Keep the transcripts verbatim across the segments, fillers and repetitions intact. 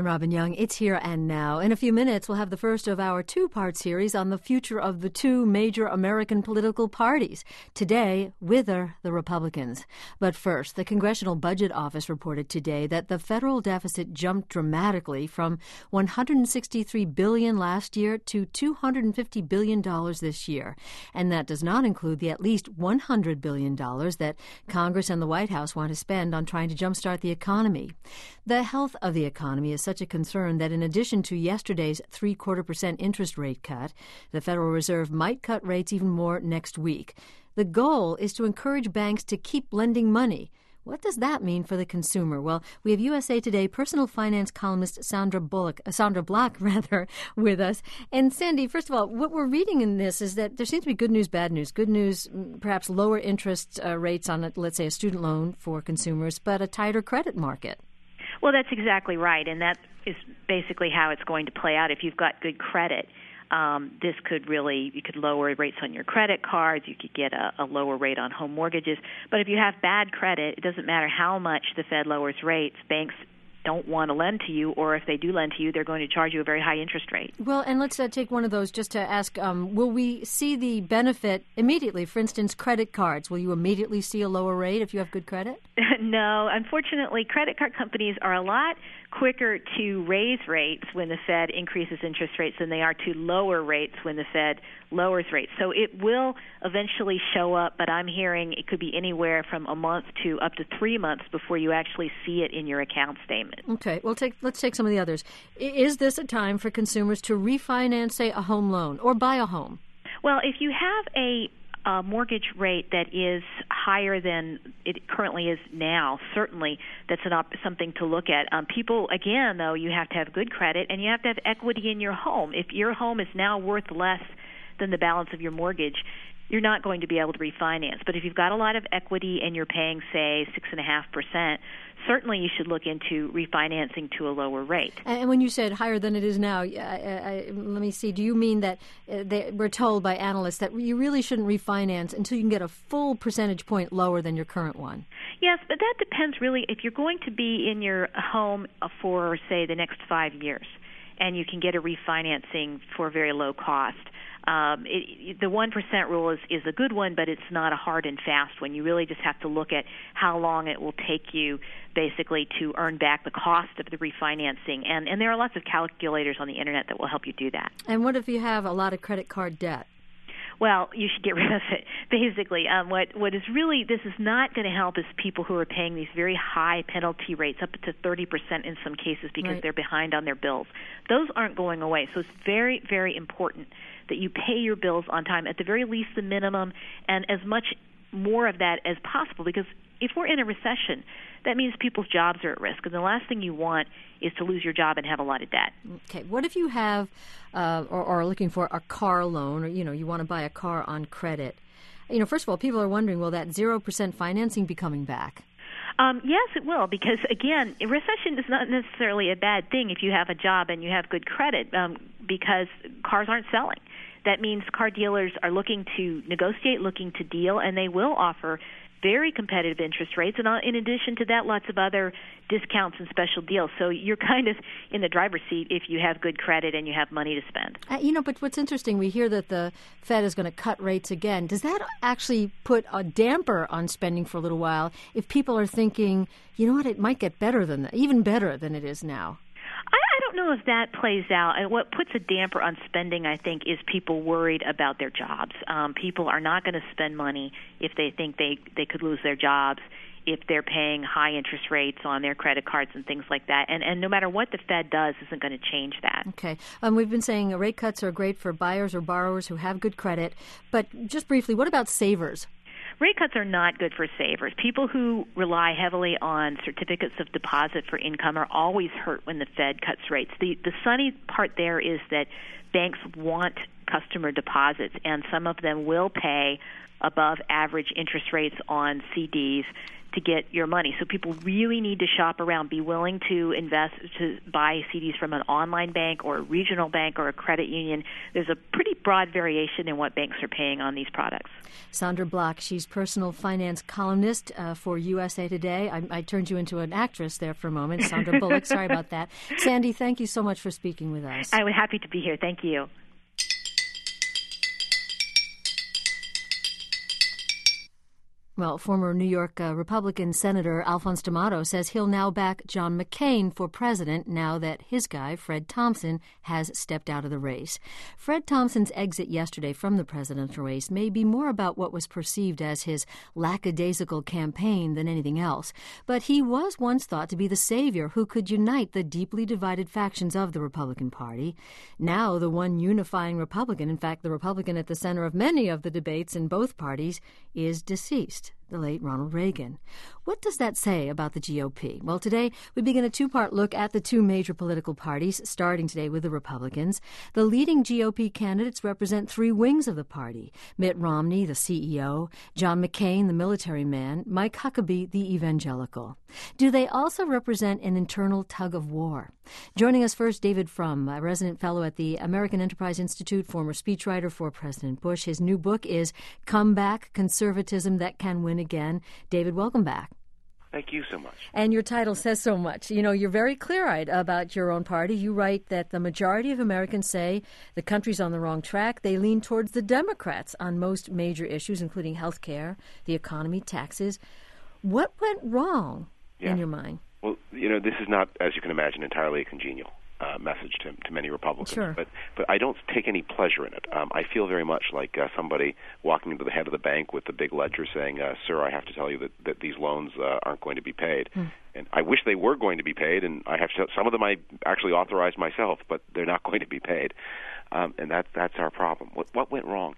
I'm Robin Young. It's Here and Now. In a few minutes, we'll have the first of our two-part series on the future of the two major American political parties. Today, whither the Republicans. But first, the Congressional Budget Office reported today that the federal deficit jumped dramatically from one hundred sixty-three billion dollars last year to two hundred fifty billion dollars this year. And that does not include the at least one hundred billion dollars that Congress and the White House want to spend on trying to jumpstart the economy. The health of the economy is such a concern that in addition to yesterday's three-quarter percent interest rate cut, the Federal Reserve might cut rates even more next week. The goal is to encourage banks to keep lending money. What does that mean for the consumer? Well, we have U S A Today personal finance columnist Sandra Bullock, uh, Sandra Block, rather, with us. And Sandy, first of all, what we're reading in this is that there seems to be good news, bad news. Good news, perhaps lower interest uh, rates on, a, let's say, a student loan for consumers, but a tighter credit market. Well, that's exactly right, and that is basically how it's going to play out. If you've got good credit, um, this could really, you could lower rates on your credit cards, you could get a, a lower rate on home mortgages. But if you have bad credit, it doesn't matter how much the Fed lowers rates, banks don't want to lend to you, or if they do lend to you, they're going to charge you a very high interest rate. Well, and let's uh, take one of those just to ask, um, will we see the benefit immediately? For instance, credit cards. Will you immediately see a lower rate if you have good credit? No. Unfortunately, credit card companies are a lot quicker to raise rates when the Fed increases interest rates than they are to lower rates when the Fed lowers rates. So it will eventually show up, but I'm hearing it could be anywhere from a month to up to three months before you actually see it in your account statement. Okay. Well, take, let's take some of the others. Is this a time for consumers to refinance, say, a home loan or buy a home? Well, if you have a a mortgage rate that is higher than it currently is now, certainly that's an op- something to look at. Um, people, again, though, you have to have good credit and you have to have equity in your home. If your home is now worth less than the balance of your mortgage, you're not going to be able to refinance. But if you've got a lot of equity and you're paying, say, six point five percent, certainly you should look into refinancing to a lower rate. And when you said higher than it is now, I, I, let me see, do you mean that uh, they, we're told by analysts that you really shouldn't refinance until you can get a full percentage point lower than your current one? Yes, but that depends really. If you're going to be in your home for, say, the next five years, and you can get a refinancing for a very low cost, Um, it, the one percent rule is, is a good one, but it's not a hard and fast one. You really just have to look at how long it will take you basically to earn back the cost of the refinancing. And, and there are lots of calculators on the Internet that will help you do that. And what if you have a lot of credit card debt? Well, you should get rid of it, basically. Um, what what is really, this is not going to help is people who are paying these very high penalty rates, up to thirty percent in some cases because right. they're behind on their bills. Those aren't going away. So it's very, very important that you pay your bills on time, at the very least the minimum, and as much more of that as possible, because if we're in a recession, that means people's jobs are at risk, and the last thing you want is to lose your job and have a lot of debt. Okay. What if you have uh, or, or are looking for a car loan, or, you know, you want to buy a car on credit? You know, first of all, people are wondering, will that zero percent financing be coming back? Um, yes, it will, because, again, a recession is not necessarily a bad thing if you have a job and you have good credit, um, because cars aren't selling. That means car dealers are looking to negotiate, looking to deal, and they will offer very competitive interest rates, and in addition to that, lots of other discounts and special deals. So you're kind of in the driver's seat if you have good credit and you have money to spend. Uh, you know, but what's interesting, we hear that the Fed is going to cut rates again. Does that actually put a damper on spending for a little while if people are thinking, you know what, it might get better than that, even better than it is now? I, I don't know if that plays out. And what puts a damper on spending, I think, is people worried about their jobs. Um, people are not going to spend money if they think they, they could lose their jobs, if they're paying high interest rates on their credit cards and things like that. And, and no matter what the Fed does, isn't going to change that. Okay. Um, we've been saying rate cuts are great for buyers or borrowers who have good credit. But just briefly, what about savers? Rate cuts are not good for savers. People who rely heavily on certificates of deposit for income are always hurt when the Fed cuts rates. The the sunny part there is that banks want customer deposits, and some of them will pay above average interest rates on C Ds to get your money. So people really need to shop around, be willing to invest, to buy C Ds from an online bank or a regional bank or a credit union. There's a pretty broad variation in what banks are paying on these products. Sandra Block, she's personal finance columnist uh, for U S A Today. I, I turned you into an actress there for a moment. Sandra Bullock, sorry about that. Sandy, thank you so much for speaking with us. I was happy to be here. Thank you. Well, former New York uh, Republican Senator Alphonse D'Amato says he'll now back John McCain for president now that his guy, Fred Thompson, has stepped out of the race. Fred Thompson's exit yesterday from the presidential race may be more about what was perceived as his lackadaisical campaign than anything else. But he was once thought to be the savior who could unite the deeply divided factions of the Republican Party. Now the one unifying Republican, in fact, the Republican at the center of many of the debates in both parties, is deceased. The late Ronald Reagan. What does that say about the G O P? Well, today we begin a two-part look at the two major political parties, starting today with the Republicans. The leading G O P candidates represent three wings of the party: Mitt Romney, the C E O; John McCain, the military man; Mike Huckabee, the evangelical. Do they also represent an internal tug of war? Joining us first, David Frum, a resident fellow at the American Enterprise Institute, former speechwriter for President Bush. His new book is Come Back, Conservatism That Can Win Again. David, welcome back. Thank you so much. And your title says so much. You know, you're very clear-eyed about your own party. You write that the majority of Americans say the country's on the wrong track. They lean towards the Democrats on most major issues, including health care, the economy, taxes. What went wrong yeah. in your mind? Well, you know, this is not, as you can imagine, entirely a congenial uh, message to, to many Republicans. Sure. But but I don't take any pleasure in it. Um, I feel very much like uh, somebody walking into the head of the bank with the big ledger saying, uh, sir, I have to tell you that, that these loans uh, aren't going to be paid. Hmm. And I wish they were going to be paid, and I have to, some of them I actually authorized myself, but they're not going to be paid. Um, and that, that's our problem. What, what went wrong?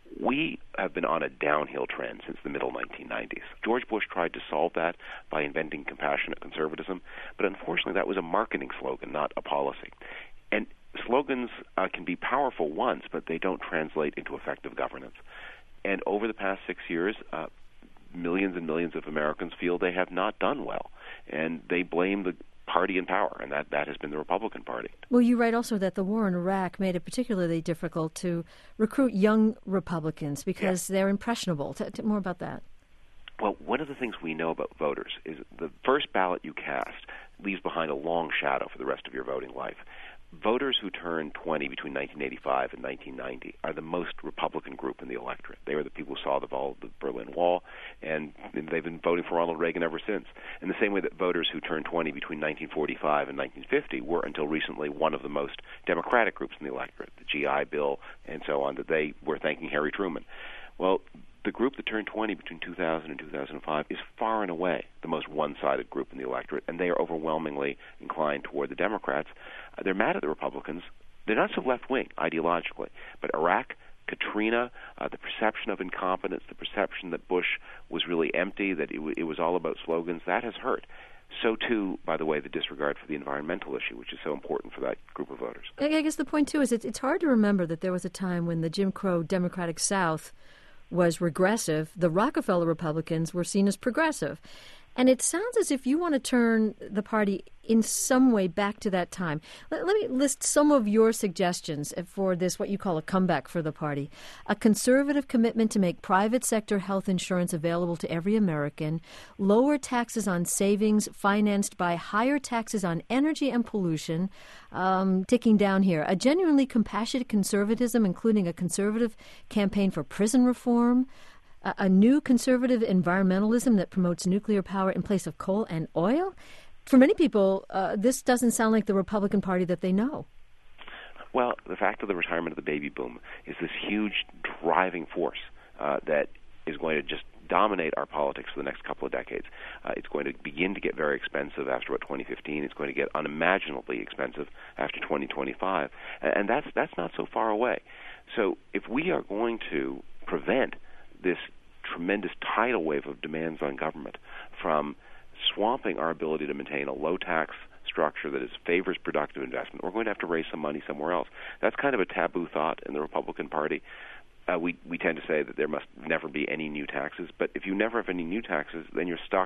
We have been on a downhill trend since the middle nineteen nineties. George Bush tried to solve that by inventing compassionate conservatism, but unfortunately that was a marketing slogan, not a policy. And slogans uh, can be powerful once, but they don't translate into effective governance. And over the past six years, uh, millions and millions of Americans feel they have not done well, and they blame the party in power, and that, that has been the Republican Party. Well, you write also that the war in Iraq made it particularly difficult to recruit young Republicans because yeah. they're impressionable. T- t- more about that. Well, one of the things we know about voters is the first ballot you cast leaves behind a long shadow for the rest of your voting life. Voters who turned twenty between nineteen eighty-five and nineteen ninety are the most Republican group in the electorate. They were the people who saw the fall of the Berlin Wall, and they've been voting for Ronald Reagan ever since. In the same way that voters who turned twenty between nineteen forty-five and nineteen fifty were, until recently, one of the most Democratic groups in the electorate, the G I Bill and so on, that they were thanking Harry Truman. Well, the group that turned twenty between two thousand and two thousand five is far and away the most one-sided group in the electorate, and they are overwhelmingly inclined toward the Democrats. Uh, they're mad at the Republicans. They're not so left-wing ideologically, but Iraq, Katrina, uh, the perception of incompetence, the perception that Bush was really empty, that it, w- it was all about slogans, that has hurt. So, too, by the way, the disregard for the environmental issue, which is so important for that group of voters. I guess the point, too, is it's, it's hard to remember that there was a time when the Jim Crow Democratic South was regressive. The Rockefeller Republicans were seen as progressive. And it sounds as if you want to turn the party in some way back to that time. Let, let me list some of your suggestions for this, what you call a comeback for the party. A conservative commitment to make private sector health insurance available to every American, lower taxes on savings financed by higher taxes on energy and pollution, um, ticking down here, a genuinely compassionate conservatism, including a conservative campaign for prison reform, a new conservative environmentalism that promotes nuclear power in place of coal and oil. For many people, uh, this doesn't sound like the Republican Party that they know. Well, the fact of the retirement of the baby boom is this huge driving force uh, that is going to just dominate our politics for the next couple of decades. Uh, it's going to begin to get very expensive after what, twenty fifteen. It's going to get unimaginably expensive after twenty twenty-five. And that's, that's not so far away. So if we are going to prevent this tremendous tidal wave of demands on government from swamping our ability to maintain a low-tax structure that is favors productive investment, we're going to have to raise some money somewhere else. That's kind of a taboo thought in the Republican Party. Uh, we, we tend to say that there must never be any new taxes, but if you never have any new taxes, then you're stuck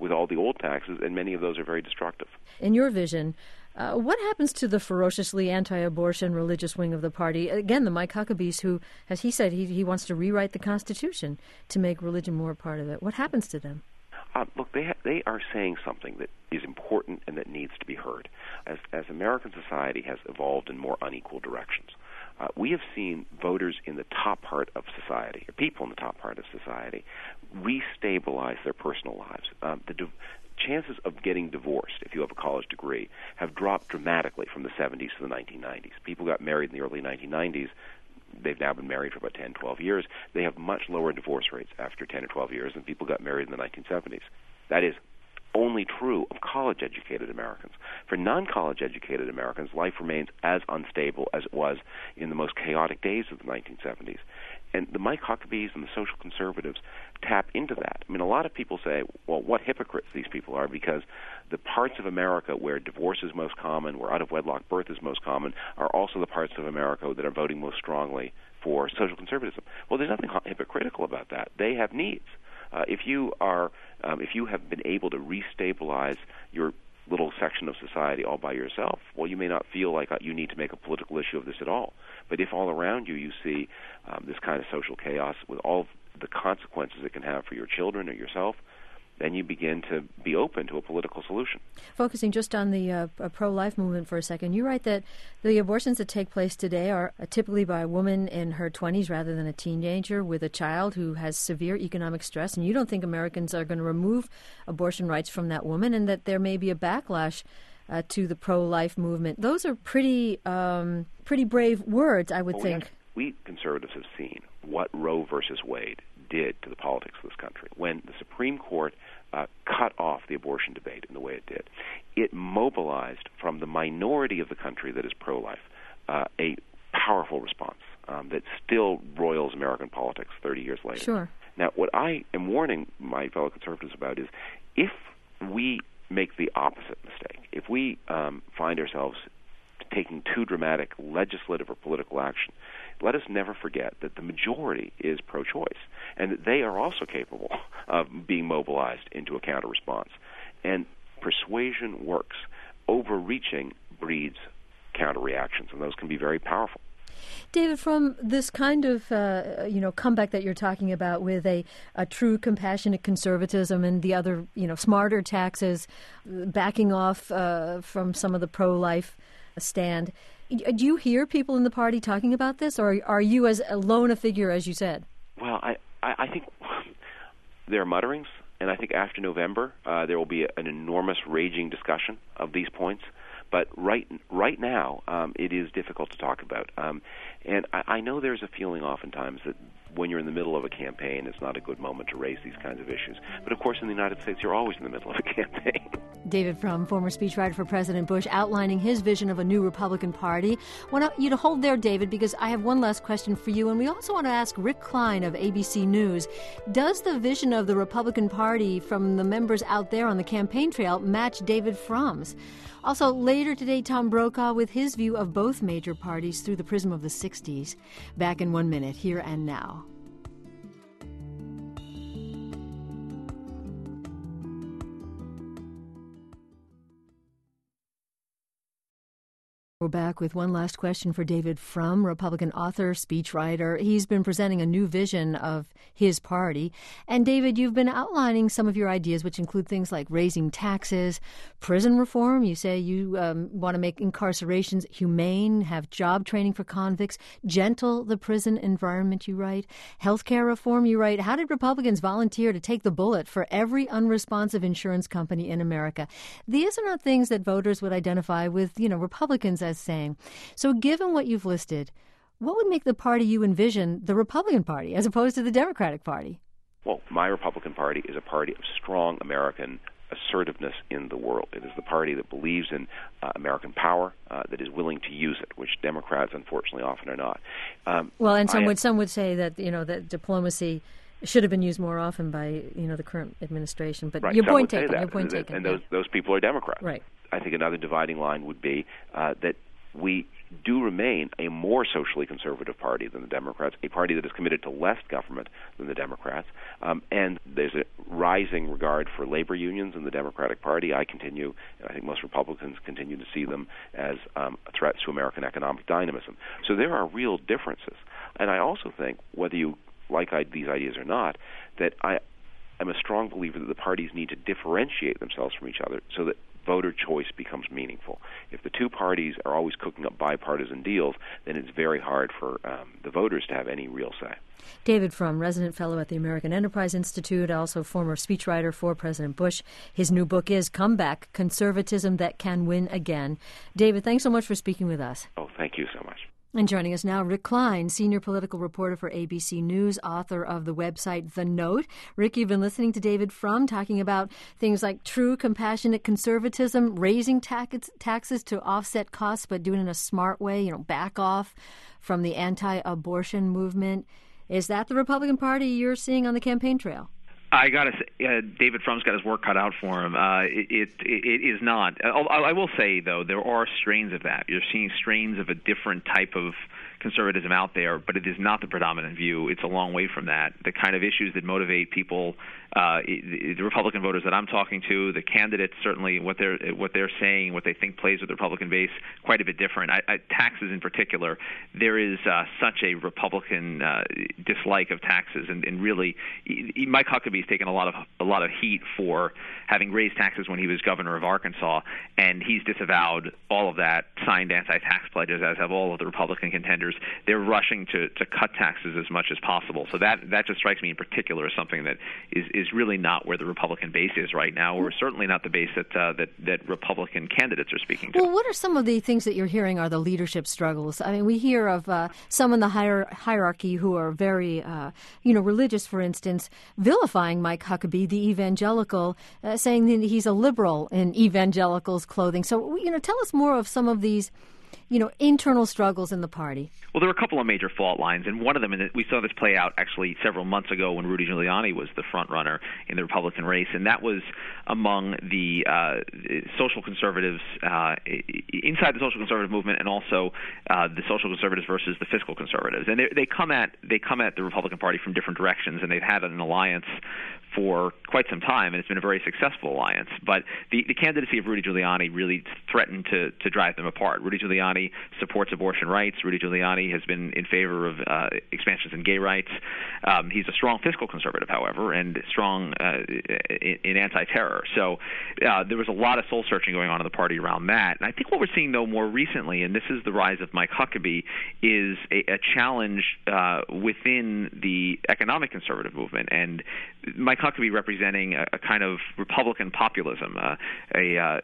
with all the old taxes, and many of those are very destructive. In your vision, Uh, what happens to the ferociously anti-abortion religious wing of the party? Again, the Mike Huckabees, who, as he said, he, he wants to rewrite the Constitution to make religion more a part of it. What happens to them? Uh, look, they ha- they are saying something that is important and that needs to be heard. As as American society has evolved in more unequal directions, uh, we have seen voters in the top part of society, or people in the top part of society, restabilize their personal lives. Um, the div- chances of getting divorced, if you have a college degree, have dropped dramatically from the seventies to the nineteen nineties. People got married in the early nineteen nineties. They've now been married for about ten, twelve years. They have much lower divorce rates after ten or twelve years than people got married in the nineteen seventies. That is only true of college-educated Americans. For non-college educated Americans, life remains as unstable as it was in the most chaotic days of the nineteen seventies. And the Mike Huckabees and the social conservatives tap into that. I mean, a lot of people say, well, what hypocrites these people are, because the parts of America where divorce is most common, where out-of-wedlock birth is most common, are also the parts of America that are voting most strongly for social conservatism. Well, there's nothing hypocritical about that. They have needs. Uh, if you are, um, if you have been able to restabilize your little section of society all by yourself, well, you may not feel like uh, you need to make a political issue of this at all. But if all around you you see um, this kind of social chaos with all the consequences it can have for your children or yourself, then you begin to be open to a political solution. Focusing just on the uh, pro-life movement for a second, you write that the abortions that take place today are typically by a woman in her twenties rather than a teenager with a child who has severe economic stress, and you don't think Americans are going to remove abortion rights from that woman, and that there may be a backlash uh, to the pro-life movement. Those are pretty, um, pretty brave words, I would well, think. We, have, we conservatives have seen what Roe versus Wade did to the politics of this country. When the Supreme Court uh, cut off the abortion debate in the way it did, it mobilized from the minority of the country that is pro-life uh, a powerful response um, that still roils American politics thirty years later. Sure. Now, what I am warning my fellow conservatives about is if we make the opposite mistake, if we um, find ourselves taking too dramatic legislative or political action, let us never forget that the majority is pro-choice, and that they are also capable of being mobilized into a counter-response. And persuasion works. Overreaching breeds counter-reactions, and those can be very powerful. David, from this kind of uh, you know comeback that you're talking about with a, a true compassionate conservatism and the other you know smarter taxes, backing off uh, from some of the pro-life stand, do you hear people in the party talking about this, or are you as alone a figure as you said? Well, I, I, I think there are mutterings, and I think after November uh, there will be a, an enormous raging discussion of these points. But right right now, um, it is difficult to talk about. Um, and I, I know there's a feeling oftentimes that when you're in the middle of a campaign, it's not a good moment to raise these kinds of issues. But, of course, in the United States, you're always in the middle of a campaign. David Frum, former speechwriter for President Bush, outlining his vision of a new Republican Party. I want you to hold there, David, because I have one last question for you. And we also want to ask Rick Klein of A B C News, does the vision of the Republican Party from the members out there on the campaign trail match David Frum's? Also, later today, Tom Brokaw with his view of both major parties through the prism of the sixties. Back in one minute, Here and Now. We're back with one last question for David Frum, Republican author, speechwriter. He's been presenting a new vision of his party. And David, you've been outlining some of your ideas, which include things like raising taxes, prison reform. You say you um, want to make incarcerations humane, have job training for convicts, gentle the prison environment, you write. Healthcare reform, you write. How did Republicans volunteer to take the bullet for every unresponsive insurance company in America? These are not things that voters would identify with, you know, Republicans as saying. So given what you've listed, what would make the party you envision the Republican Party as opposed to the Democratic Party? Well, my Republican Party is a party of strong American assertiveness in the world. It is the party that believes in uh, American power, uh, that is willing to use it, which Democrats, unfortunately, often are not. Um, well, and some I, would some would say that, you know, that diplomacy should have been used more often by, you know, the current administration. But right, your point taken. That. Your point and, taken. And yeah. those those people are Democrats. Right. I think another dividing line would be uh, that we do remain a more socially conservative party than the Democrats, a party that is committed to less government than the Democrats, um, and there's a rising regard for labor unions in the Democratic Party. I continue, and I think most Republicans continue to see them as um, threats to American economic dynamism. So there are real differences. And I also think, whether you like I- these ideas or not, that I am a strong believer that the parties need to differentiate themselves from each other so that voter choice becomes meaningful. If the two parties are always cooking up bipartisan deals, then it's very hard for um, the voters to have any real say. David Frum, resident fellow at the American Enterprise Institute, also former speechwriter for President Bush. His new book is Comeback, Conservatism That Can Win Again. David, thanks so much for speaking with us. Oh, thank you so much. And joining us now, Rick Klein, senior political reporter for A B C News, author of the website The Note. Rick, you've been listening to David Frum talking about things like true compassionate conservatism, raising tax- taxes to offset costs, but doing it in a smart way, you know, back off from the anti-abortion movement. Is that the Republican Party you're seeing on the campaign trail? I got to say, uh, David Frum's got his work cut out for him. Uh, it, it, it is not. I, I will say, though, there are strains of that. You're seeing strains of a different type of conservatism out there, but it is not the predominant view. It's a long way from that. The kind of issues that motivate people, uh, the Republican voters that I'm talking to, the candidates, certainly what they're what they're saying, what they think plays with the Republican base, quite a bit different. I, I, taxes in particular, there is uh, such a Republican uh, dislike of taxes, and, and really, he, Mike Huckabee's taken a lot of a lot of heat for having raised taxes when he was governor of Arkansas, and he's disavowed all of that, signed anti-tax pledges, as have all of the Republican contenders. They're rushing to, to cut taxes as much as possible. So that that just strikes me in particular as something that is, is really not where the Republican base is right now, or certainly not the base that uh, that that Republican candidates are speaking to. Well, what are some of the things that you're hearing are the leadership struggles? I mean, we hear of uh, some in the hier- hierarchy who are very, uh, you know, religious, for instance, vilifying Mike Huckabee, the evangelical, uh, saying that he's a liberal in evangelicals' clothing. So, you know, tell us more of some of these, you know, internal struggles in the party. Well, there are a couple of major fault lines, and one of them, and we saw this play out actually several months ago when Rudy Giuliani was the front runner in the Republican race, and that was among the uh, social conservatives uh, inside the social conservative movement, and also uh, the social conservatives versus the fiscal conservatives. And they, they come at they come at the Republican Party from different directions, and they've had an alliance for quite some time, and it's been a very successful alliance. But the, the candidacy of Rudy Giuliani really threatened to, to drive them apart. Rudy Giuliani supports abortion rights. Rudy Giuliani has been in favor of uh, expansions in gay rights. Um, he's a strong fiscal conservative, however, and strong uh, in, in anti-terror. So uh, there was a lot of soul-searching going on in the party around that. And I think what we're seeing, though, more recently, and this is the rise of Mike Huckabee, is a, a challenge uh, within the economic conservative movement. And Mike Huckabee representing a, a kind of Republican populism. Uh, a uh,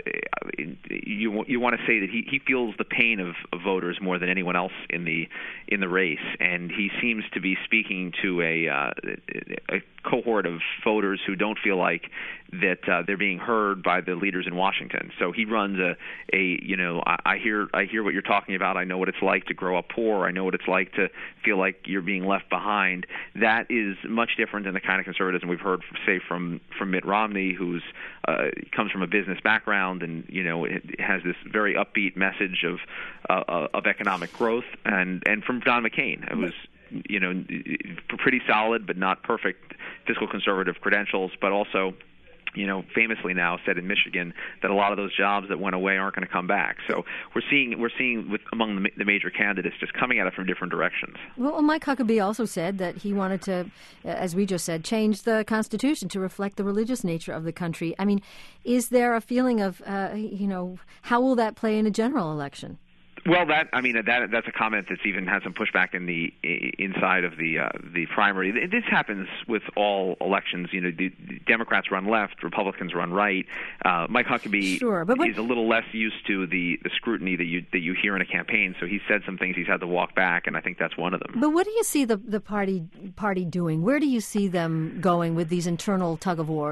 you you want to say that he, he feels the pain of, of voters more than anyone else in the in the race, and he seems to be speaking to a, uh, a cohort of voters who don't feel like that uh, they're being heard by the leaders in Washington. So he runs a, a you know, I, I hear I hear what you're talking about. I know what it's like to grow up poor. I know what it's like to feel like you're being left behind. That is much different than the kind of conservatism we've heard, say, from from Mitt Romney, who's uh, comes from a business background and you know it has this very upbeat message of uh, of economic growth, and and from John McCain, who was you know pretty solid but not perfect fiscal conservative credentials, but also, you know, famously now said in Michigan that a lot of those jobs that went away aren't going to come back. So we're seeing we're seeing with among the, the major candidates just coming at it from different directions. Well, Mike Huckabee also said that he wanted to, as we just said, change the Constitution to reflect the religious nature of the country. I mean, is there a feeling of, uh, you know, how will that play in a general election? Well, that I mean that that's a comment that's even had some pushback in the inside of the uh, the primary. This happens with all elections. You know, the, the Democrats run left, Republicans run right. Uh, Mike Huckabee sure, but what, is a little less used to the, the scrutiny that you that you hear in a campaign. So he said some things he's had to walk back, and I think that's one of them. But what do you see the the party party doing? Where do you see them going with these internal tug of wars?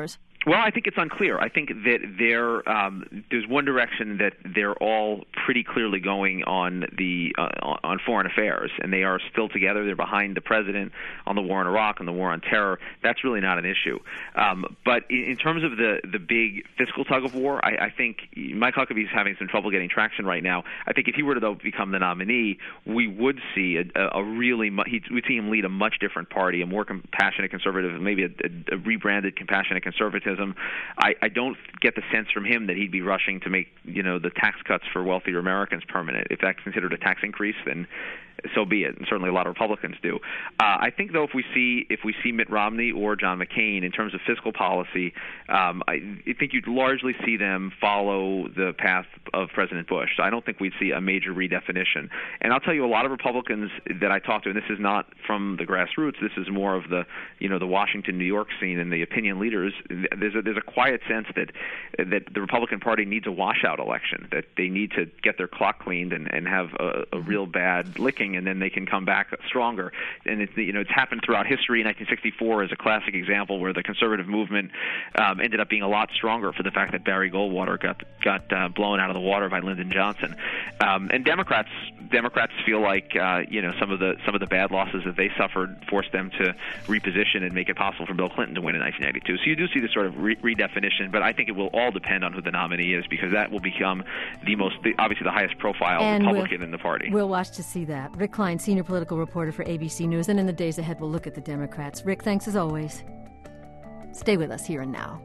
Well, I think it's unclear. I think that there, um, there's one direction that they're all pretty clearly going on the uh, on foreign affairs, and they are still together. They're behind the president on the war in Iraq and the war on terror. That's really not an issue. Um, but in, in terms of the, the big fiscal tug of war, I, I think Mike Huckabee is having some trouble getting traction right now. I think if he were to though become the nominee, we would see a, a, a really mu- he'd, we'd see him lead a much different party, a more compassionate conservative, maybe a, a, a rebranded compassionate conservatism. I, I don't get the sense from him that he'd be rushing to make, you know, the tax cuts for wealthier Americans permanent. If that's considered a tax increase, then so be it, and certainly a lot of Republicans do. Uh, I think, though, if we see if we see Mitt Romney or John McCain in terms of fiscal policy, um, I, I think you'd largely see them follow the path of President Bush. So I don't think we'd see a major redefinition. And I'll tell you, a lot of Republicans that I talk to, and this is not from the grassroots, this is more of the, you know, the Washington, New York scene and the opinion leaders. There's a, there's a quiet sense that that the Republican Party needs a washout election, that they need to get their clock cleaned and, and have a, a real bad licking, and then they can come back stronger. And it's, you know, it's happened throughout history. nineteen sixty-four is a classic example where the conservative movement um, ended up being a lot stronger for the fact that Barry Goldwater got got uh, blown out of the water by Lyndon Johnson. Um, and Democrats Democrats feel like uh, you know some of the some of the bad losses that they suffered forced them to reposition and make it possible for Bill Clinton to win in nineteen ninety-two. So you do see this sort of re- redefinition, but I think it will all depend on who the nominee is, because that will become the most, the, obviously the highest profile and Republican we'll, in the party. We'll watch to see that. Rick Klein, senior political reporter for A B C News, and in the days ahead we'll look at the Democrats. Rick, thanks as always. Stay with us here and now.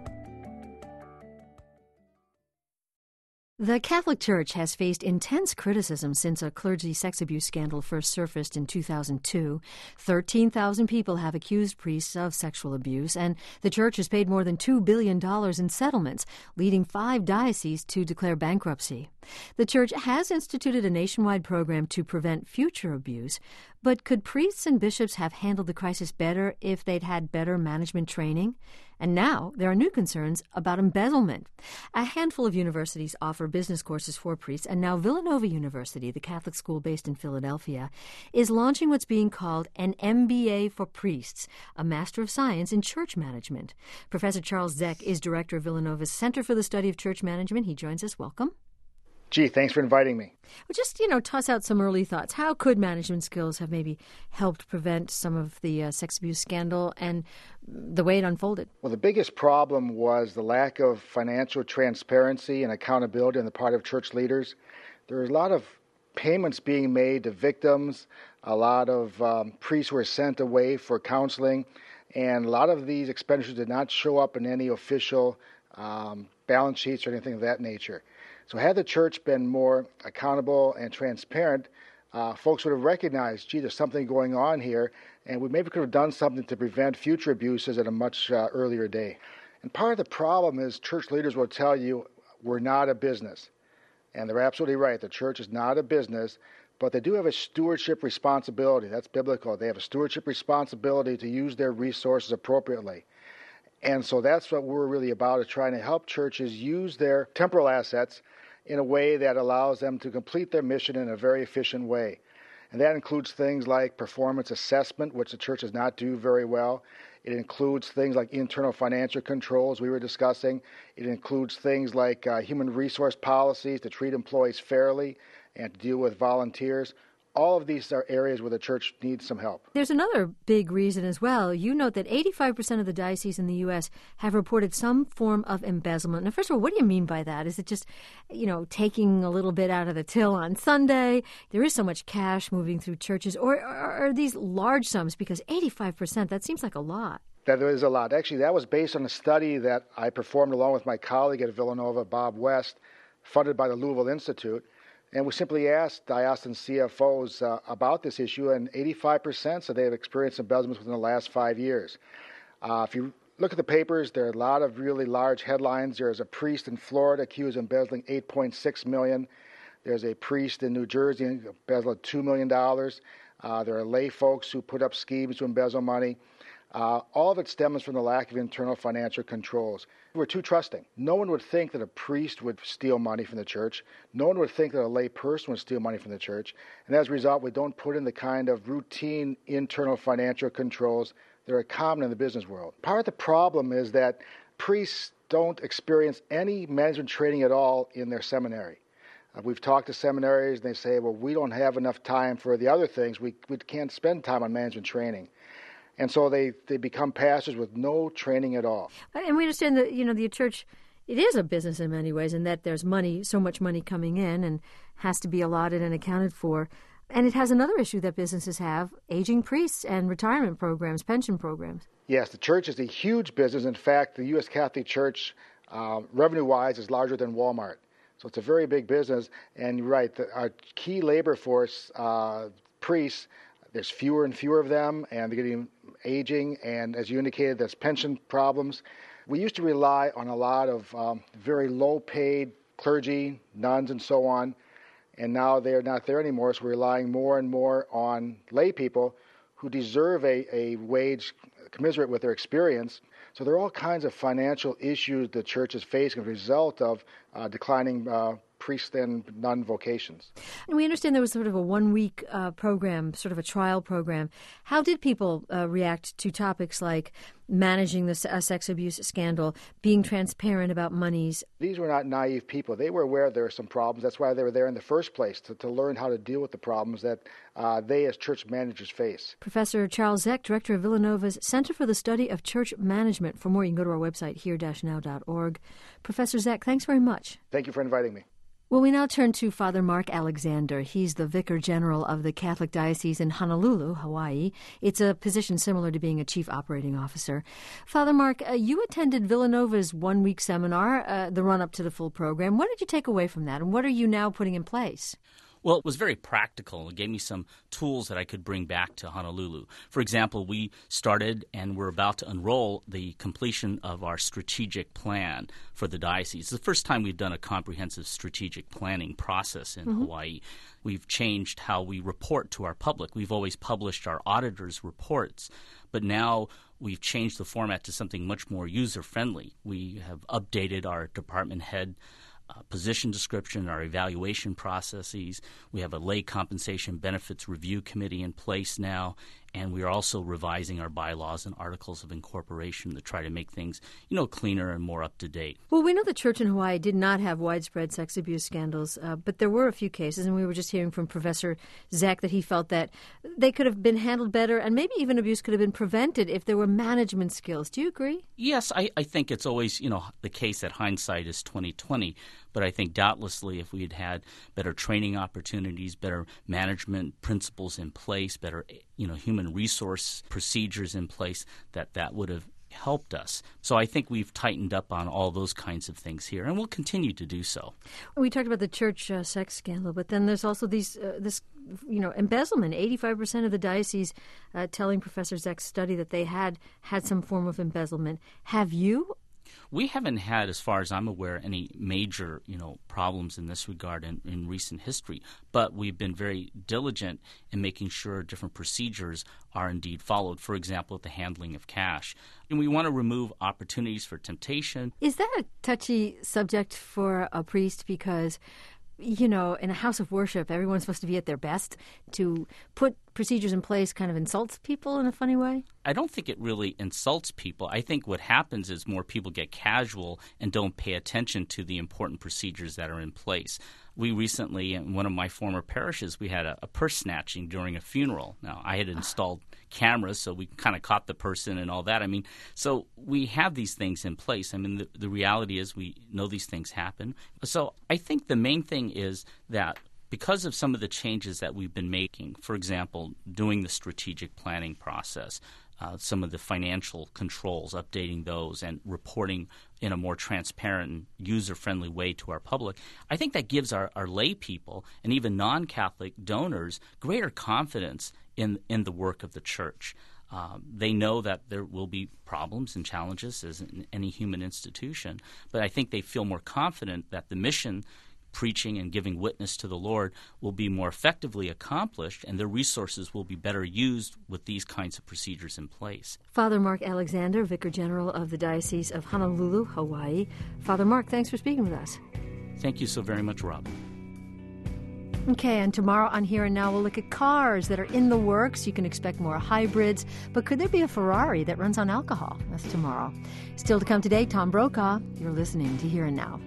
The Catholic Church has faced intense criticism since a clergy sex abuse scandal first surfaced in two thousand two. thirteen thousand people have accused priests of sexual abuse, and the Church has paid more than two billion dollars in settlements, leading five dioceses to declare bankruptcy. The Church has instituted a nationwide program to prevent future abuse, but could priests and bishops have handled the crisis better if they'd had better management training? And now there are new concerns about embezzlement. A handful of universities offer business courses for priests, and now Villanova University, the Catholic school based in Philadelphia, is launching what's being called an M B A for priests, a Master of Science in Church Management. Professor Charles Zeck is director of Villanova's Center for the Study of Church Management. He joins us. Welcome. Gee, thanks for inviting me. Well, just, you know, toss out some early thoughts. How could management skills have maybe helped prevent some of the uh, sex abuse scandal and the way it unfolded? Well, the biggest problem was the lack of financial transparency and accountability on the part of church leaders. There were a lot of payments being made to victims, a lot of um, priests were sent away for counseling, and a lot of these expenditures did not show up in any official um, balance sheets or anything of that nature. So had the church been more accountable and transparent, uh, folks would have recognized, gee, there's something going on here, and we maybe could have done something to prevent future abuses at a much uh, earlier day. And part of the problem is church leaders will tell you, we're not a business. And they're absolutely right. The church is not a business, but they do have a stewardship responsibility. That's biblical. They have a stewardship responsibility to use their resources appropriately. And so that's what we're really about, is trying to help churches use their temporal assets in a way that allows them to complete their mission in a very efficient way. And that includes things like performance assessment, which the church does not do very well. It includes things like internal financial controls we were discussing. It includes things like uh, human resource policies to treat employees fairly and to deal with volunteers. All of these are areas where the church needs some help. There's another big reason as well. You note that eighty-five percent of the dioceses in the U S have reported some form of embezzlement. Now, first of all, what do you mean by that? Is it just, you know, taking a little bit out of the till on Sunday? There is so much cash moving through churches. Or are these large sums? Because eighty-five percent, that seems like a lot. That is a lot. Actually, that was based on a study that I performed along with my colleague at Villanova, Bob West, funded by the Louisville Institute. And we simply asked diocesan C F Os uh, about this issue, and eighty-five percent said they have experienced embezzlements within the last five years. Uh, if you look at the papers, there are a lot of really large headlines. There's a priest in Florida accused of embezzling eight point six million dollars. There's a priest in New Jersey who embezzled two million dollars. Uh, there are lay folks who put up schemes to embezzle money. Uh, all of it stems from the lack of internal financial controls. We're too trusting. No one would think that a priest would steal money from the church. No one would think that a lay person would steal money from the church. And as a result, we don't put in the kind of routine internal financial controls that are common in the business world. Part of the problem is that priests don't experience any management training at all in their seminary. Uh, we've talked to seminaries, and they say, well, we don't have enough time for the other things. We, we can't spend time on management training. And so they, they become pastors with no training at all. And we understand that, you know, the church, it is a business in many ways, and that there's money, so much money coming in and has to be allotted and accounted for. And it has another issue that businesses have, aging priests and retirement programs, pension programs. Yes, the church is a huge business. In fact, the U S Catholic Church, uh, revenue-wise, is larger than Walmart. So it's a very big business. And you're right, the, our key labor force, uh, priests, there's fewer and fewer of them, and they're getting aging. And as you indicated, there's pension problems. We used to rely on a lot of um, very low-paid clergy, nuns, and so on. And now they're not there anymore, so we're relying more and more on lay people who deserve a, a wage commensurate with their experience. So there are all kinds of financial issues the church is facing as a result of uh, declining uh, priest and nun vocations. And we understand there was sort of a one-week uh, program, sort of a trial program. How did people uh, react to topics like managing the uh, sex abuse scandal, being transparent about monies? These were not naive people. They were aware there were some problems. That's why they were there in the first place, to, to learn how to deal with the problems that uh, they as church managers face. Professor Charles Zech, Director of Villanova's Center for the Study of Church Management. For more, you can go to our website, here dash now dot org. Professor Zech, thanks very much. Thank you for inviting me. Well, we now turn to Father Mark Alexander. He's the Vicar General of the Catholic Diocese in Honolulu, Hawaii. It's a position similar to being a Chief Operating Officer. Father Mark, uh, you attended Villanova's one-week seminar, uh, the run-up to the full program. What did you take away from that, and what are you now putting in place? Well, it was very practical. It gave me some tools that I could bring back to Honolulu. For example, we started and we're about to unroll the completion of our strategic plan for the diocese. It's the first time we've done a comprehensive strategic planning process in mm-hmm. Hawaii. We've changed how we report to our public. We've always published our auditors' reports, but now we've changed the format to something much more user-friendly. We have updated our department head Uh, position description, our evaluation processes. We have a lay compensation benefits review committee in place now, and we are also revising our bylaws and articles of incorporation to try to make things, you know, cleaner and more up to date. Well, we know the church in Hawaii did not have widespread sex abuse scandals, uh, but there were a few cases, and we were just hearing from Professor Zech that he felt that they could have been handled better, and maybe even abuse could have been prevented if there were management skills. Do you agree? Yes, I, I think it's always, you know, the case that hindsight is twenty twenty. But I think doubtlessly if we had had better training opportunities, better management principles in place, better, you know, human resource procedures in place, that that would have helped us. So I think we've tightened up on all those kinds of things here, and we'll continue to do so. We talked about the church uh, sex scandal, but then there's also these uh, this you know embezzlement. eighty-five percent of the diocese uh, telling Professor Zech's study that they had had some form of embezzlement. Have you? We haven't had, as far as I'm aware, any major, you know, problems in this regard in, in recent history. But we've been very diligent in making sure different procedures are indeed followed. For example, the handling of cash. And we want to remove opportunities for temptation. Is that a touchy subject for a priest? Because, you know, in a house of worship, everyone's supposed to be at their best. To put procedures in place kind of insults people in a funny way? I don't think it really insults people. I think what happens is more people get casual and don't pay attention to the important procedures that are in place. We recently, in one of my former parishes, we had a, a purse snatching during a funeral. Now, I had installed cameras, so we kind of caught the person and all that. I mean, so we have these things in place. I mean, the, the reality is we know these things happen. So I think the main thing is that because of some of the changes that we've been making, for example, doing the strategic planning process, uh, some of the financial controls, updating those and reporting in a more transparent and user-friendly way to our public, I think that gives our, our lay people and even non-Catholic donors greater confidence in, in the work of the church. Um, they know that there will be problems and challenges as in any human institution, but I think they feel more confident that the mission, preaching and giving witness to the Lord, will be more effectively accomplished, and their resources will be better used with these kinds of procedures in place. Father Mark Alexander, Vicar General of the Diocese of Honolulu, Hawaii. Father Mark, thanks for speaking with us. Thank you so very much, Rob. Okay, and tomorrow on Here and Now, we'll look at cars that are in the works. You can expect more hybrids, but could there be a Ferrari that runs on alcohol? That's tomorrow. Still to come today, Tom Brokaw. You're listening to Here and Now.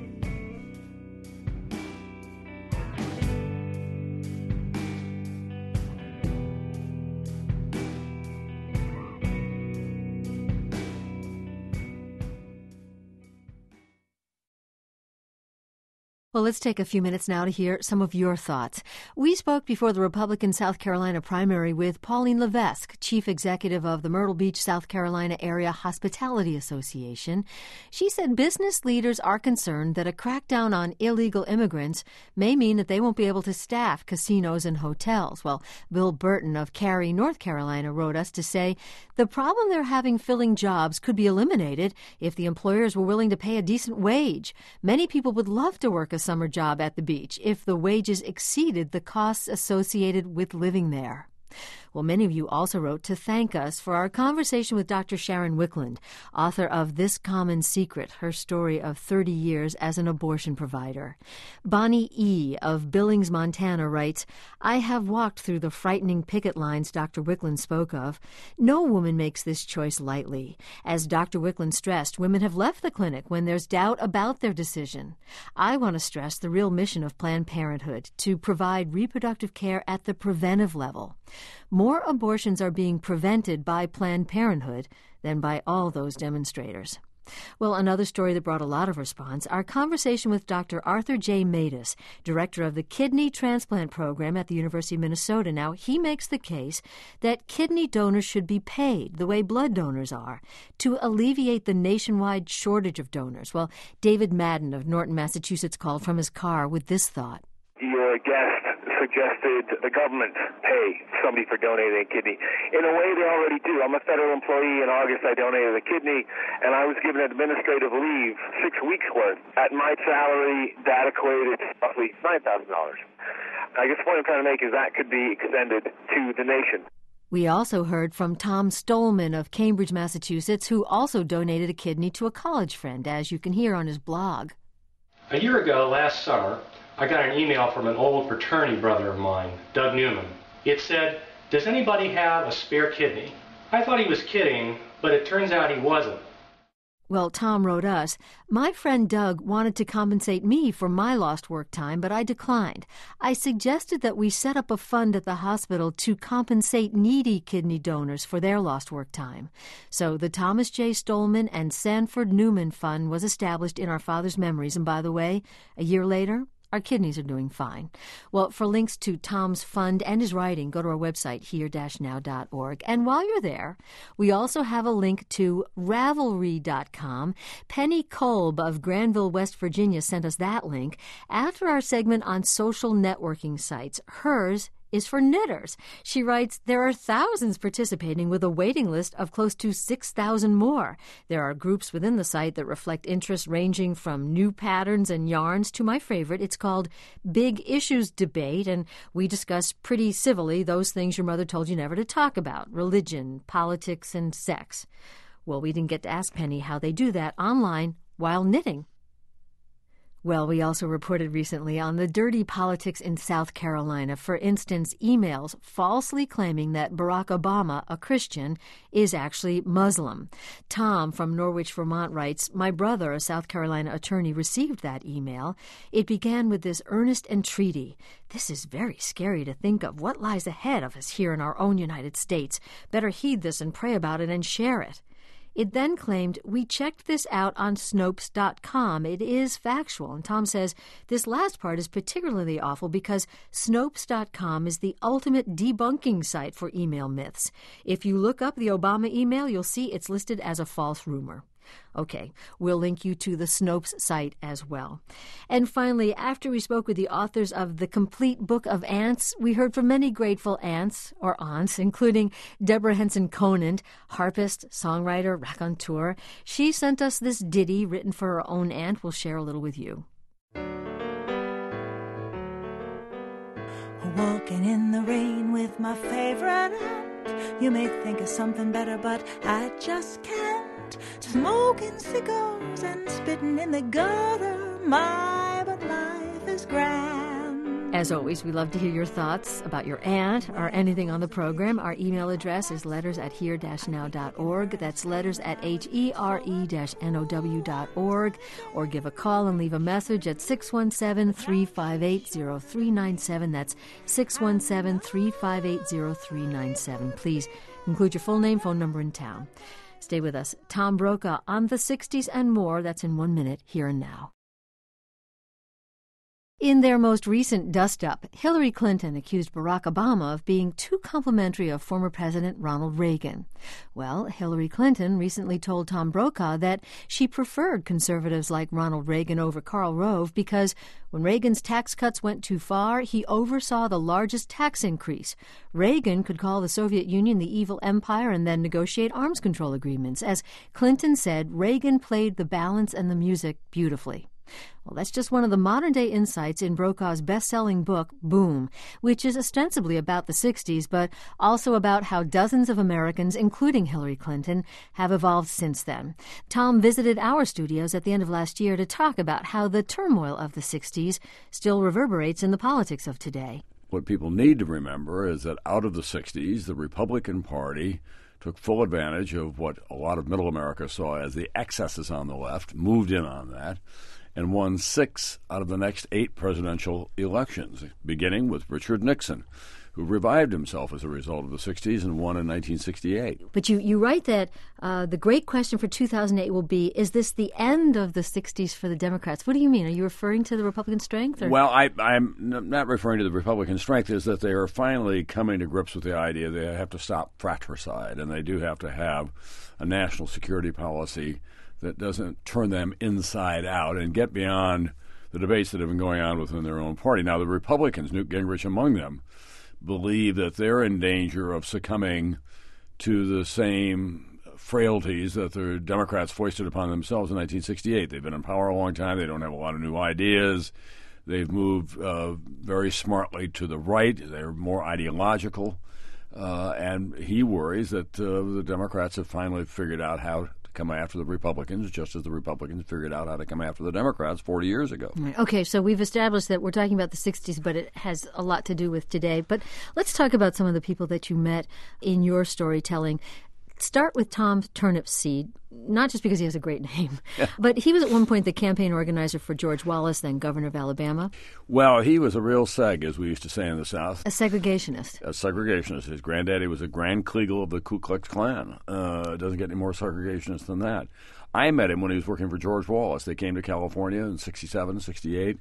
Well, let's take a few minutes now to hear some of your thoughts. We spoke before the Republican South Carolina primary with Pauline Levesque, Chief Executive of the Myrtle Beach, South Carolina Area Hospitality Association. She said business leaders are concerned that a crackdown on illegal immigrants may mean that they won't be able to staff casinos and hotels. Well, Bill Burton of Cary, North Carolina, wrote us to say the problem they're having filling jobs could be eliminated if the employers were willing to pay a decent wage. Many people would love to work a summer job at the beach if the wages exceeded the costs associated with living there. Well, many of you also wrote to thank us for our conversation with Doctor Sharon Wickland, author of This Common Secret, her story of thirty years as an abortion provider. Bonnie E. of Billings, Montana writes, I have walked through the frightening picket lines Doctor Wickland spoke of. No woman makes this choice lightly. As Doctor Wickland stressed, women have left the clinic when there's doubt about their decision. I want to stress the real mission of Planned Parenthood, to provide reproductive care at the preventive level. More abortions are being prevented by Planned Parenthood than by all those demonstrators. Well, another story that brought a lot of response, our conversation with Doctor Arthur J. Matus, director of the Kidney Transplant Program at the University of Minnesota. Now, he makes the case that kidney donors should be paid the way blood donors are to alleviate the nationwide shortage of donors. Well, David Madden of Norton, Massachusetts, called from his car with this thought. Your guest suggested the government pay somebody for donating a kidney. In a way, they already do. I'm a federal employee. In August, I donated a kidney, and I was given administrative leave, six weeks worth. At my salary, that equated to roughly nine thousand dollars. I guess the point I'm trying to make is that could be extended to the nation. We also heard from Tom Stolman of Cambridge, Massachusetts, who also donated a kidney to a college friend, as you can hear on his blog. A year ago, last summer, I got an email from an old fraternity brother of mine, Doug Newman. It said, does anybody have a spare kidney? I thought he was kidding, but it turns out he wasn't. Well, Tom wrote us, my friend Doug wanted to compensate me for my lost work time, but I declined. I suggested that we set up a fund at the hospital to compensate needy kidney donors for their lost work time. So the Thomas J. Stolman and Sanford Newman Fund was established in our father's memories, and by the way, a year later, our kidneys are doing fine. Well, for links to Tom's fund and his writing, go to our website, here dash now dot org. And while you're there, we also have a link to Ravelry dot com. Penny Kolb of Granville, West Virginia, sent us that link. After our segment on social networking sites, hers is for knitters. She writes, there are thousands participating with a waiting list of close to six thousand more. There are groups within the site that reflect interests ranging from new patterns and yarns to my favorite. It's called Big Issues Debate, and we discuss pretty civilly those things your mother told you never to talk about, religion, politics, and sex. Well, we didn't get to ask Penny how they do that online while knitting. Well, we also reported recently on the dirty politics in South Carolina. For instance, emails falsely claiming that Barack Obama, a Christian, is actually Muslim. Tom from Norwich, Vermont writes, my brother, a South Carolina attorney, received that email. It began with this earnest entreaty. This is very scary to think of. What lies ahead of us here in our own United States? Better heed this and pray about it and share it. It then claimed, we checked this out on Snopes dot com. It is factual. And Tom says this last part is particularly awful because Snopes dot com is the ultimate debunking site for email myths. If you look up the Obama email, you'll see it's listed as a false rumor. Okay, we'll link you to the Snopes site as well. And finally, after we spoke with the authors of The Complete Book of Ants, we heard from many grateful aunts or aunts, including Deborah Henson Conant, harpist, songwriter, raconteur. She sent us this ditty written for her own aunt. We'll share a little with you. Walking in the rain with my favorite aunt. You may think of something better, but I just can't. Smoking cigars and spitting in the gutter. My, but life is grand. As always, we love to hear your thoughts about your aunt or anything on the program. Our email address is letters at here dash now dot org. That's letters at H E R E dash N O W dot org. Or give a call and leave a message at six one seven, three five eight, zero three nine seven. That's six one seven, three five eight, zero three nine seven. Please include your full name, phone number, and town. Stay with us. Tom Brokaw on the sixties and more. That's in one minute, here and now. In their most recent dust-up, Hillary Clinton accused Barack Obama of being too complimentary of former President Ronald Reagan. Well, Hillary Clinton recently told Tom Brokaw that she preferred conservatives like Ronald Reagan over Karl Rove because when Reagan's tax cuts went too far, he oversaw the largest tax increase. Reagan could call the Soviet Union the evil empire and then negotiate arms control agreements. As Clinton said, Reagan played the balance and the music beautifully. Well, that's just one of the modern-day insights in Brokaw's best-selling book, Boom, which is ostensibly about the sixties, but also about how dozens of Americans, including Hillary Clinton, have evolved since then. Tom visited our studios at the end of last year to talk about how the turmoil of the sixties still reverberates in the politics of today. What people need to remember is that out of the sixties, the Republican Party took full advantage of what a lot of middle America saw as the excesses on the left, moved in on that, and won six out of the next eight presidential elections, beginning with Richard Nixon, who revived himself as a result of the sixties and won in nineteen sixty-eight. But you, you write that uh, the great question for two thousand eight will be, is this the end of the sixties for the Democrats? What do you mean? Are you referring to the Republican strength? Or? Well, I, I'm not referring to the Republican strength. Is that they are finally coming to grips with the idea they have to stop fratricide, and they do have to have a national security policy that doesn't turn them inside out and get beyond the debates that have been going on within their own party. Now, the Republicans, Newt Gingrich among them, believe that they're in danger of succumbing to the same frailties that the Democrats foisted upon themselves in nineteen sixty-eight. They've been in power a long time. They don't have a lot of new ideas. They've moved uh, very smartly to the right. They're more ideological. Uh, and he worries that uh, the Democrats have finally figured out how to come after the Republicans, just as the Republicans figured out how to come after the Democrats forty years ago. Okay, so we've established that we're talking about the sixties, but it has a lot to do with today. But let's talk about some of the people that you met in your storytelling. Start with Tom Turnipseed, not just because he has a great name, yeah. but he was at one point the campaign organizer for George Wallace, then governor of Alabama. Well, he was a real seg, as we used to say in the South. A segregationist. A segregationist. His granddaddy was a Grand Kleagle of the Ku Klux Klan. Uh, it doesn't get any more segregationist than that. I met him when he was working for George Wallace. They came to California in sixty-seven, sixty-eight.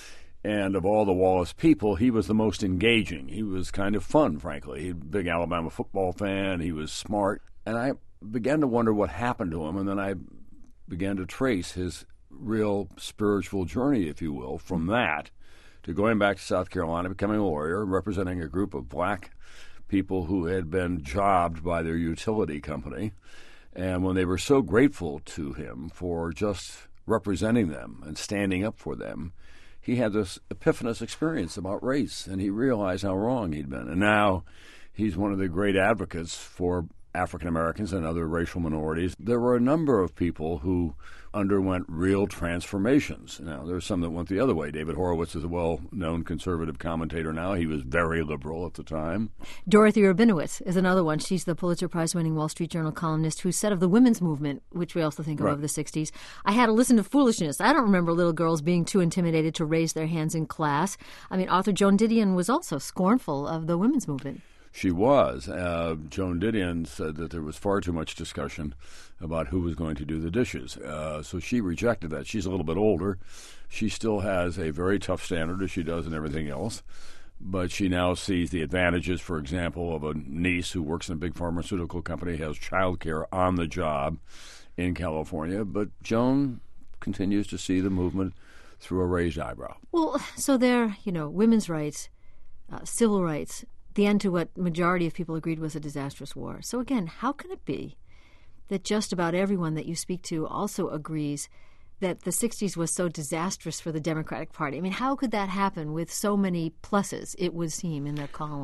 And of all the Wallace people, he was the most engaging. He was kind of fun, frankly. He was a big Alabama football fan. He was smart. And I began to wonder what happened to him, and then I began to trace his real spiritual journey, if you will, from that to going back to South Carolina, becoming a lawyer, representing a group of black people who had been jobbed by their utility company. And when they were so grateful to him for just representing them and standing up for them, he had this epiphanous experience about race, and he realized how wrong he'd been. And now he's one of the great advocates for African Americans and other racial minorities. There were a number of people who underwent real transformations. Now, there's some that went the other way. David Horowitz is a well-known conservative commentator now. He was very liberal at the time. Dorothy Rabinowitz is another one. She's the Pulitzer Prize-winning Wall Street Journal columnist who said of the women's movement, which we also think of right. of the sixties, I had to listen to foolishness. I don't remember little girls being too intimidated to raise their hands in class. I mean, author Joan Didion was also scornful of the women's movement. She was. Uh, Joan Didion said that there was far too much discussion about who was going to do the dishes. Uh, so she rejected that. She's a little bit older. She still has a very tough standard, as she does in everything else. But she now sees the advantages, for example, of a niece who works in a big pharmaceutical company, has child care on the job in California. But Joan continues to see the movement through a raised eyebrow. Well, so there, you know, women's rights, uh, civil rights, the end to what majority of people agreed was a disastrous war. So again, how can it be that just about everyone that you speak to also agrees that the sixties was so disastrous for the Democratic Party? I mean, how could that happen with so many pluses, it would seem, in their column?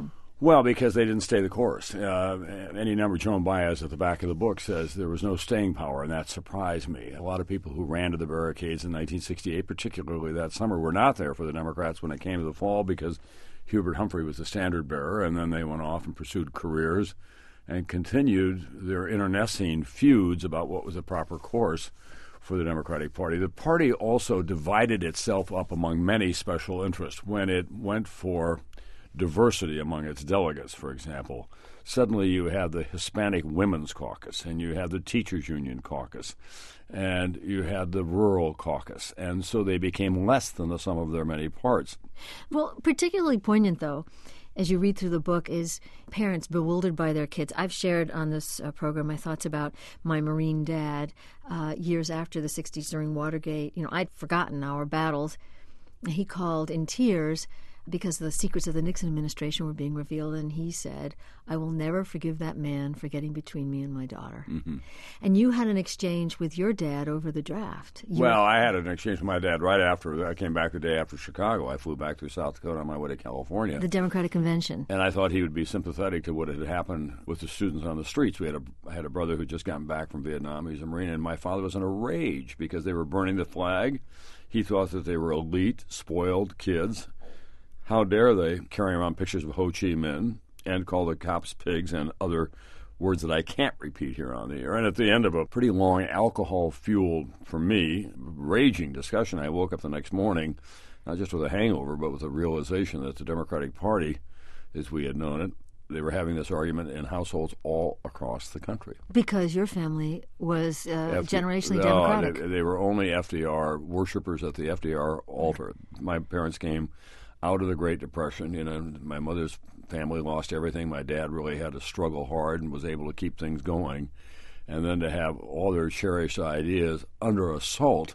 Well, because they didn't stay the course. Uh, any number, Joan Baez at the back of the book says there was no staying power, and that surprised me. A lot of people who ran to the barricades in nineteen sixty-eight, particularly that summer, were not there for the Democrats when it came to the fall because Hubert Humphrey was the standard bearer, and then they went off and pursued careers and continued their internecine feuds about what was the proper course for the Democratic Party. The party also divided itself up among many special interests. When it went for diversity among its delegates, for example, suddenly you had the Hispanic Women's Caucus, and you had the Teachers Union Caucus, and you had the Rural Caucus, and so they became less than the sum of their many parts. Well, particularly poignant, though, as you read through the book, is parents bewildered by their kids. I've shared on this uh, program my thoughts about my Marine dad uh, years after the sixties during Watergate. You know, I'd forgotten our battles. He called in tears because the secrets of the Nixon administration were being revealed, and he said, "I will never forgive that man for getting between me and my daughter." Mm-hmm. And you had an exchange with your dad over the draft. You well, I had an exchange with my dad right after I came back the day after Chicago. I flew back through South Dakota on my way to California. The Democratic Convention. And I thought he would be sympathetic to what had happened with the students on the streets. We had a, I had a brother who just gotten back from Vietnam. He was a Marine, and my father was in a rage because they were burning the flag. He thought that they were elite, spoiled kids. How dare they carry around pictures of Ho Chi Minh and call the cops pigs and other words that I can't repeat here on the air. And at the end of a pretty long alcohol-fueled, for me, raging discussion, I woke up the next morning, not just with a hangover, but with a realization that the Democratic Party, as we had known it, they were having this argument in households all across the country. Because your family was uh, F- generationally no, Democratic. They, they were only F D R worshipers at the F D R altar. My parents came out of the Great Depression. You know, my mother's family lost everything. My dad really had to struggle hard and was able to keep things going. And then to have all their cherished ideas under assault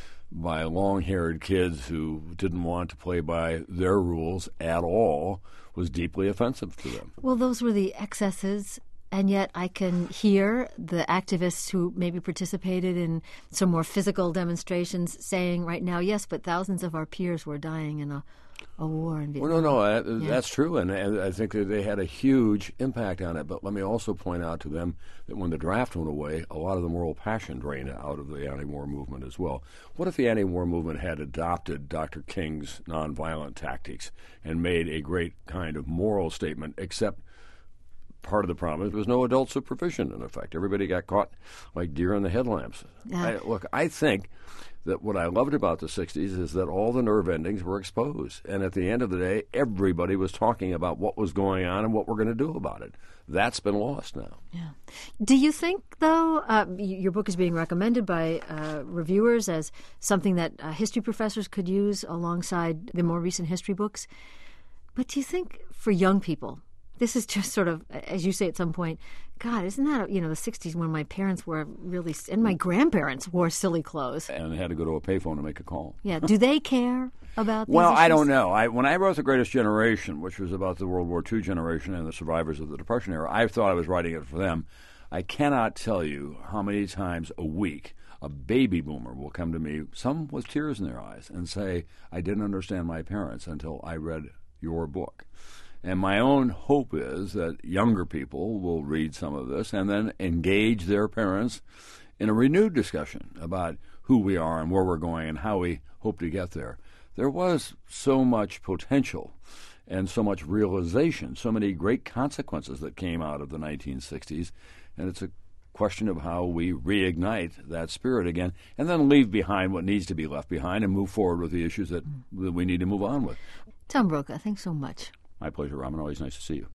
by long-haired kids who didn't want to play by their rules at all was deeply offensive to them. Well, those were the excesses. And yet I can hear the activists who maybe participated in some more physical demonstrations saying right now, yes, but thousands of our peers were dying in a a war in Vietnam. Well, no, no, that, yeah. that's true, and, and I think that they had a huge impact on it. But let me also point out to them that when the draft went away, a lot of the moral passion drained out of the anti-war movement as well. What if the anti-war movement had adopted Doctor King's nonviolent tactics and made a great kind of moral statement, except part of the problem is there was no adult supervision, in effect. Everybody got caught like deer in the headlamps. Yeah. I, look, I think that what I loved about the sixties is that all the nerve endings were exposed. And at the end of the day, everybody was talking about what was going on and what we're going to do about it. That's been lost now. Yeah. Do you think, though, uh, your book is being recommended by uh, reviewers as something that uh, history professors could use alongside the more recent history books? But do you think for young people, this is just sort of, as you say at some point, God, isn't that, you know, the sixties when my parents were really, and my grandparents wore silly clothes. And had to go to a payphone to make a call. Yeah. Do they care about these Well, issues? I don't know. I, when I wrote The Greatest Generation, which was about the World War Two generation and the survivors of the Depression era, I thought I was writing it for them. I cannot tell you how many times a week a baby boomer will come to me, some with tears in their eyes, and say, I didn't understand my parents until I read your book. And my own hope is that younger people will read some of this and then engage their parents in a renewed discussion about who we are and where we're going and how we hope to get there. There was so much potential and so much realization, so many great consequences that came out of the nineteen sixties, and it's a question of how we reignite that spirit again and then leave behind what needs to be left behind and move forward with the issues that, that we need to move on with. Tom Brokaw, thanks so much. My pleasure, Robin. Always nice to see you.